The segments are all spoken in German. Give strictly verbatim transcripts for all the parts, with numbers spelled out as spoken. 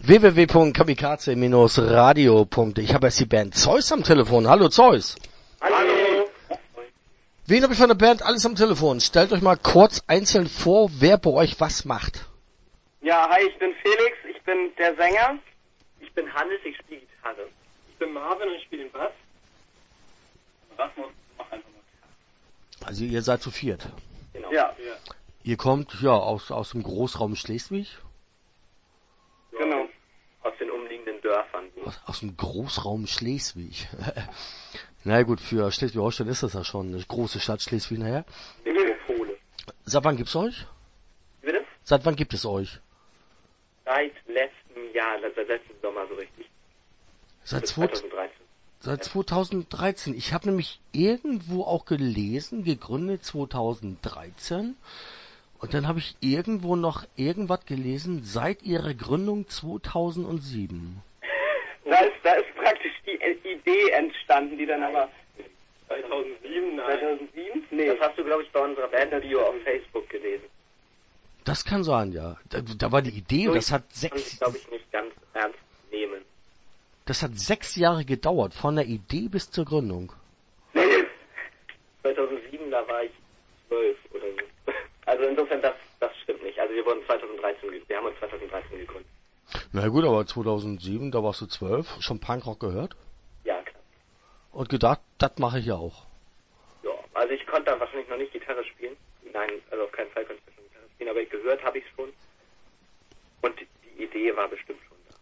w w w punkt kamikaze radio punkt de. Ich habe jetzt die Band Zeus am Telefon. Hallo Zeus. Hallo. Wen habe ich von der Band alles am Telefon? Stellt euch mal kurz einzeln vor, wer bei euch was macht. Ja, hi, ich bin Felix, ich bin der Sänger. Ich bin Hannes, ich spiele Gitarre. Ich bin Marvin und ich spiele den Bass. Rasmus, mach einfach mal Gitarre. Also ihr seid zu viert. Genau. Ja, Ja. Ihr kommt ja aus, aus dem Großraum Schleswig. genau. Aus den umliegenden Dörfern. Aus, aus dem Großraum Schleswig. Na gut, für Schleswig-Holstein ist das ja schon eine große Stadt, Schleswig, naja. Metropole. Seit wann gibt's euch? Bitte? Seit wann gibt es euch? Seit letztem Jahr, seit letztem Sommer so richtig. Seit Bis zwanzig zweitausenddreizehn. Seit zweitausenddreizehn. Ich habe nämlich irgendwo auch gelesen, gegründet zweitausenddreizehn. Und dann habe ich irgendwo noch irgendwas gelesen, seit ihrer Gründung zweitausendsieben. Da ist, da ist praktisch die Idee entstanden, die dann aber zweitausendsieben, nein. zweitausendsieben? Nee. Das hast du, glaube ich, bei unserer Band-Bio auf Facebook gelesen. Das kann sein, ja. Da, da war die Idee und das hat Kann sechs, ich, glaube ich, nicht ganz ernst nehmen. das hat sechs Jahre gedauert, von der Idee bis zur Gründung. zweitausendsieben, da war ich zwölf oder so. Also insofern, das, das stimmt nicht. Also wir wurden zweitausenddreizehn, ge- wir haben uns zweitausenddreizehn gegründet. Na gut, aber zweitausendsieben, da warst du zwölf, schon Punkrock gehört Ja, klar. und gedacht, das mache ich ja auch. Ja, also ich konnte da wahrscheinlich noch nicht Gitarre spielen. Nein, also auf keinen Fall konnte ich da schon Gitarre spielen, aber gehört habe ich es schon. Und die, die Idee war bestimmt schon da.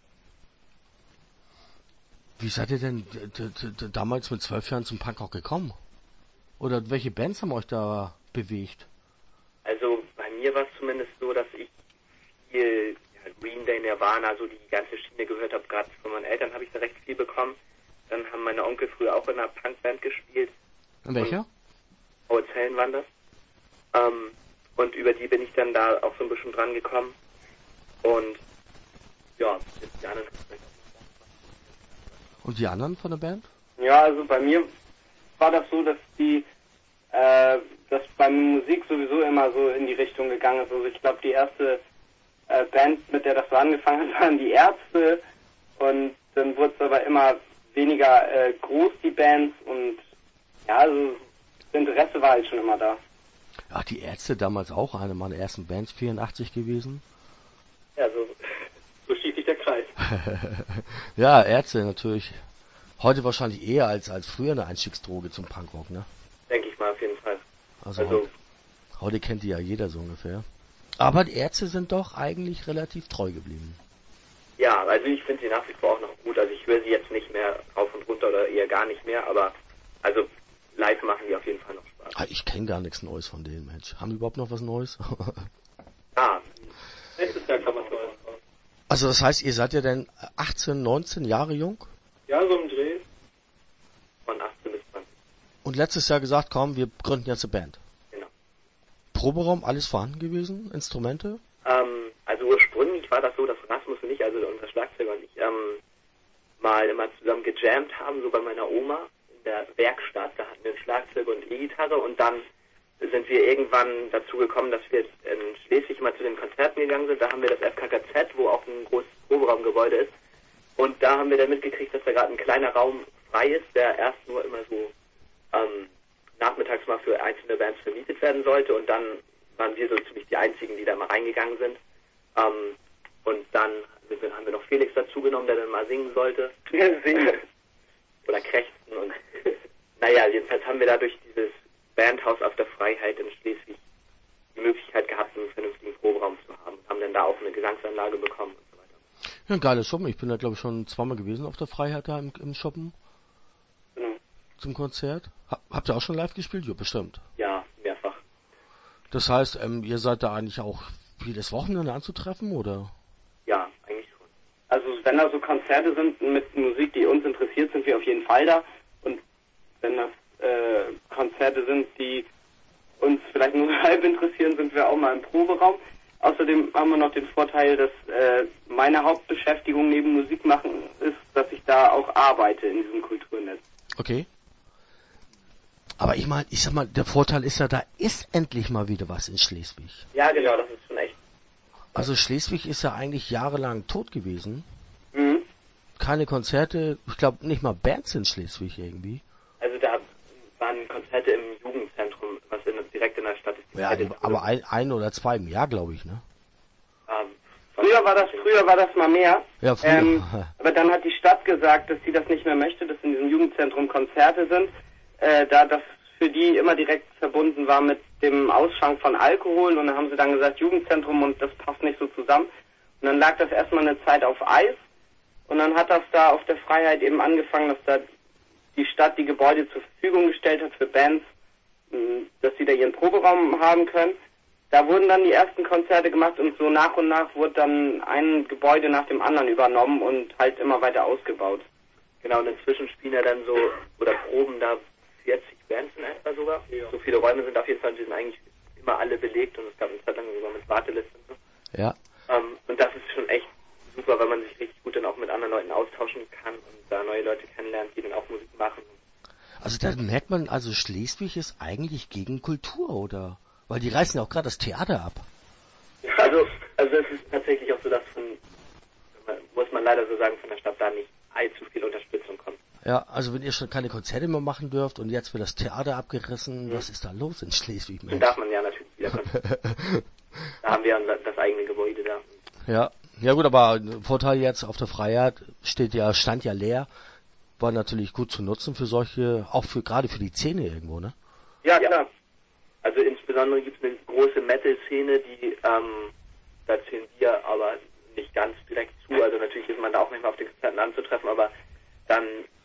Wie seid ihr denn d- d- d- damals mit zwölf Jahren zum Punkrock gekommen? Oder welche Bands haben euch da bewegt? Also bei mir war es zumindest so, dass ich viel ja, Green Day, Nirvana, so die ganze Schiene gehört habe. Gerade von meinen Eltern habe ich da recht viel bekommen. Dann haben meine Onkel früher auch in einer Punkband gespielt. In welcher? Hohenzellen waren das. Ähm, und über die bin ich dann da auch so ein bisschen dran gekommen. Und ja, jetzt die anderen. Und die anderen von der Band? Ja, also bei mir war das so, dass die, äh, dass bei Musik sowieso immer so in die Richtung gegangen ist. Also ich glaube, die erste äh, Band, mit der das so angefangen hat, waren die Ärzte. Und dann wurde es aber immer weniger äh, groß, die Bands. Und ja, also das Interesse war halt schon immer da. Ach, die Ärzte damals auch eine meiner ersten Bands, vierundachtzig gewesen. Ja, so, So schließt sich der Kreis. Ja, Ärzte natürlich. Heute wahrscheinlich eher als als früher eine Einstiegsdroge zum Punkrock, ne? denke ich mal auf jeden Fall. Also, Also, heute, heute kennt die ja jeder so ungefähr. Aber die Ärzte sind doch eigentlich relativ treu geblieben. ja, also ich finde sie nach wie vor auch noch gut. Also ich höre sie jetzt nicht mehr rauf und runter oder eher gar nicht mehr, aber also live machen die auf jeden Fall noch Spaß. Ah, ich kenne gar nichts Neues von denen, Mensch. Haben die überhaupt noch was Neues? Ah, Nächstes Jahr kann man es raus. Also das heißt, ihr seid ja dann achtzehn, neunzehn Jahre jung Ja, so im Dreh. von achtzehn bis zwanzig, und letztes Jahr gesagt, komm, wir gründen jetzt eine Band. genau. Proberaum, alles vorhanden gewesen? Instrumente? Ähm, also ursprünglich war das so, dass Rasmus und ich, also unser Schlagzeuger und ich, ähm, mal immer zusammen gejammt haben, so bei meiner Oma in der Werkstatt. Da hatten wir ein Schlagzeug und E-Gitarre und dann sind wir irgendwann dazu gekommen, dass wir in Schleswig mal zu den Konzerten gegangen sind. Da haben wir das F K K Z, wo auch ein großes Proberaumgebäude ist. Und da haben wir dann mitgekriegt, dass da gerade ein kleiner Raum frei ist, der erst nur immer so ähm, nachmittags mal für einzelne Bands vermietet werden sollte. Und dann waren wir so ziemlich die Einzigen, die da mal reingegangen sind. Ähm, und dann haben wir noch Felix dazu genommen, der dann mal singen sollte. Singen. Oder krächzen. Und naja, jedenfalls haben wir dadurch dieses Bandhaus auf der Freiheit in Schleswig die Möglichkeit gehabt, einen vernünftigen Proberaum zu haben. Haben dann da auch eine Gesangsanlage bekommen und so weiter. Ja, ein geiles Shoppen. Ich bin da, glaube ich, schon zweimal gewesen auf der Freiheit da im, im Shoppen Genau. zum Konzert. Ha, habt ihr auch schon live gespielt? Ja, bestimmt. Ja, mehrfach. Das heißt, ähm, ihr seid da eigentlich auch jedes Wochenende anzutreffen, oder? Ja, eigentlich schon. Also wenn da so Konzerte sind mit Musik, die uns interessiert, sind wir auf jeden Fall da. Und wenn das äh, Konzerte sind, die uns vielleicht nur halb interessieren, sind wir auch mal im Proberaum. Außerdem haben wir noch den Vorteil, dass äh, meine Hauptbeschäftigung neben Musik machen ist, dass ich da auch arbeite in diesem Kulturnetz. Okay. Aber ich meine, ich sag mal, der Vorteil ist ja, da ist endlich mal wieder was in Schleswig. Ja, genau, das ist schon echt. Also Schleswig ist ja eigentlich jahrelang tot gewesen. keine Konzerte, ich glaube nicht mal Bands in Schleswig irgendwie. Also da waren Konzerte im Jugendzentrum, was in, direkt in der Stadt ist. Ja, aber ein, ein oder zwei im Jahr, glaube ich, ne? Ähm, Früher war das, früher war das mal mehr. Ja, früher. Ähm, aber dann hat die Stadt gesagt, dass sie das nicht mehr möchte, dass in diesem Jugendzentrum Konzerte sind, äh, da das für die immer direkt verbunden war mit dem Ausschank von Alkohol, und dann haben sie dann gesagt Jugendzentrum und das passt nicht so zusammen. Und dann lag das erstmal eine Zeit auf Eis, und dann hat das da auf der Freiheit eben angefangen, dass da die Stadt die Gebäude zur Verfügung gestellt hat für Bands, dass sie da ihren Proberaum haben können. Da wurden dann die ersten Konzerte gemacht, und so nach und nach wurde dann ein Gebäude nach dem anderen übernommen und halt immer weiter ausgebaut. Genau, und inzwischen spielen ja dann so, oder proben da vierzig Bands in etwa sogar. Ja. So viele Räume sind auf jeden Fall, die sind eigentlich immer alle belegt, und es gab eine Zeit lang sogar mit Wartelisten. Ne? Ja. Ähm, und das ist schon echt super, weil man sich richtig gut dann auch mit anderen Leuten austauschen kann und da neue Leute kennenlernt, die dann auch Musik machen. Also da merkt man, also Schleswig ist eigentlich gegen Kultur, oder? Weil die reißen ja auch gerade das Theater ab. Also, also es ist tatsächlich auch so, dass von, muss man leider so sagen, von der Stadt da nicht allzu viel Unterstützung kommt. Ja, also wenn ihr schon keine Konzerte mehr machen dürft und jetzt wird das Theater abgerissen, mhm. was ist da los in Schleswig? Dann darf man ja natürlich wieder kommen. Da haben wir ja das eigene Gebäude da. Ja, ja gut, aber Vorteil jetzt auf der Freiheit steht ja, stand ja leer, war natürlich gut zu nutzen für solche, auch für gerade für die Szene irgendwo, ne? Ja, klar. Also insbesondere gibt es eine große Metal-Szene, die, ähm, da zählen wir aber nicht ganz direkt zu. Also natürlich ist man da auch manchmal auf den Konzerten anzutreffen, aber dann,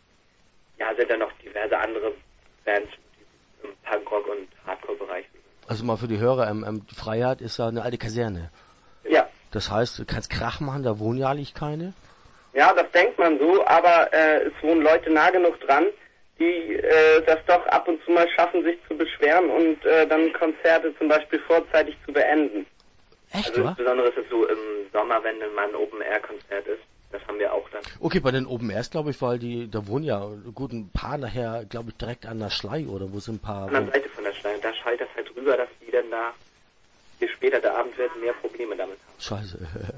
ja, sind da noch diverse andere Bands im Punkrock- und Hardcore-Bereich. Also mal für die Hörer, ähm, ähm, die Freiheit ist ja eine alte Kaserne. Ja. Das heißt, du kannst Krach machen, da wohnen ja eigentlich keine. Ja, das denkt man so, aber äh, es wohnen Leute nah genug dran, die äh, das doch ab und zu mal schaffen, sich zu beschweren und äh, dann Konzerte zum Beispiel vorzeitig zu beenden. Echt, Also wa? insbesondere ist es so im Sommer, wenn dann mal ein Open-Air-Konzert ist. Das haben wir auch dann. Okay, bei den Open Airs, glaube ich, weil die, da wohnen ja gut ein paar nachher, glaube ich, direkt an der Schlei, oder wo sind ein paar... An der Seite von der Schleim, da schallt das halt rüber, dass die dann da, je später der Abend wird, mehr Probleme damit haben. Scheiße.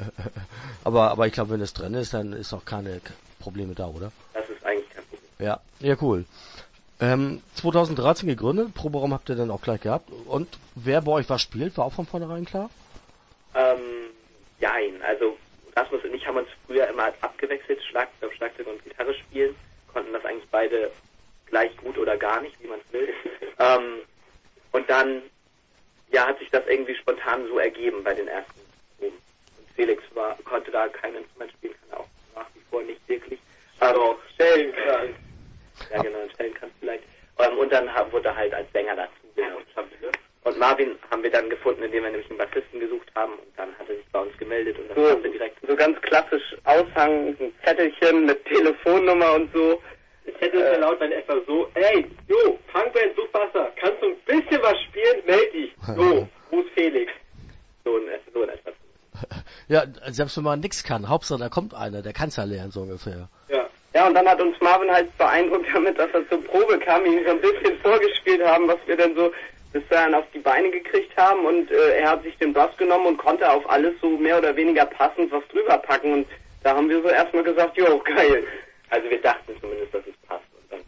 aber, aber ich glaube, wenn das drin ist, dann ist auch keine Probleme da, oder? Das ist eigentlich kein Problem. Ja, ja, cool. Ähm, zwanzig dreizehn gegründet, Proberaum habt ihr dann auch gleich gehabt. Und wer bei euch was spielt, war auch von vornherein klar? Ähm, jein, also Rasmus und ich haben uns früher immer abgewechselt, Schlag, Schlagzeug und Gitarre spielen, konnten das eigentlich beide gleich gut oder gar nicht, wie man es will. ähm, und dann, ja, hat sich das irgendwie spontan so ergeben bei den ersten Proben. Und Felix war, konnte da kein Instrument spielen, kann auch nach wie vor nicht wirklich. Doch, stellen kann. Ja, genau, stellen kann vielleicht. Ähm, und dann wurde er halt als Sänger dazu genommen. Und Marvin haben wir dann gefunden, indem wir nämlich einen Bassisten gesucht haben, und dann hat er sich bei uns gemeldet und das So, haben wir direkt. so ganz klassisch Aushang, ein Zettelchen mit Telefonnummer und so. Das Zettel ist ja laut dann etwa so, ey, jo, Punkband Suchwasser, kannst du ein bisschen was spielen? Meld dich. Jo, Gruß Felix. So in, so in etwas. Ja, selbst wenn man nix kann, Hauptsache da kommt einer, der kann's ja lernen, so ungefähr. Ja. Ja, und dann hat uns Marvin halt beeindruckt damit, dass er zur Probe kam, ihm so ein bisschen vorgespielt haben, was wir denn so bis dahin auf die Beine gekriegt haben, und äh, er hat sich den Bass genommen und konnte auf alles so mehr oder weniger passend was drüber packen, und da haben wir so erstmal gesagt, jo, geil. Also wir dachten zumindest, dass es passt.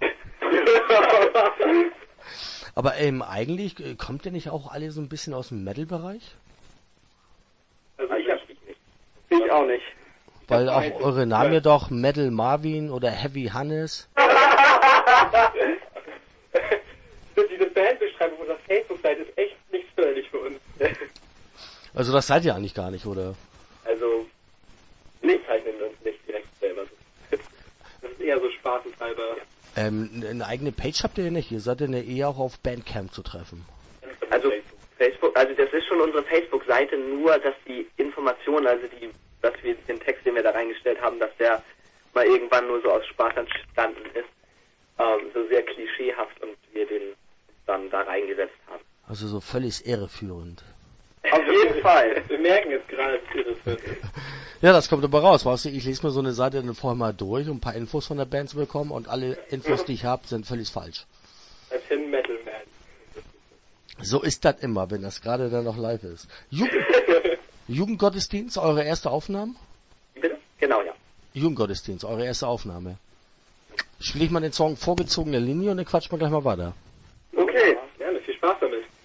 Und dann Aber ähm, eigentlich äh, kommt ihr nicht auch alle so ein bisschen aus dem Metal-Bereich? Also ich hab ich nicht. Ich auch nicht. Weil auch eure Namen ja doch Metal Marvin oder Heavy Hannes. Diese Bandbeschreibung unserer Facebook-Seite ist echt nicht förderlich für uns. Also das seid ihr eigentlich gar nicht, oder? Also wir zeichnen uns nicht direkt selber so. Das ist eher so spaßeshalber. Ähm, eine eigene Page habt ihr ja nicht. Ihr seid ja eher auch auf Bandcamp zu treffen. Also Facebook, also das ist schon unsere Facebook-Seite, nur dass die Informationen, also die, dass wir den Text, den wir da reingestellt haben, dass der mal irgendwann nur so aus Spaß entstanden ist, ähm, so sehr klischeehaft, und wir den dann da reingesetzt haben. Also so völlig irreführend. Auf jeden Fall. Wir merken jetzt gerade, dass ihr das hört. Ja, das kommt aber raus, weißt du, ich lese mir so eine Seite dann vorher mal durch, um ein paar Infos von der Band zu bekommen, und alle Infos, die ich habe, sind völlig falsch. Als Hin Metal Man. So ist das immer, wenn das gerade dann noch live ist. Jugend Jugendgottesdienst, eure erste Aufnahmen? Bitte? Genau, ja. Jugendgottesdienst, eure erste Aufnahme. Spiele ich mal den Song Vorgezogene Linie und dann quatschen wir gleich mal weiter. Okay, gerne, viel Spaß damit.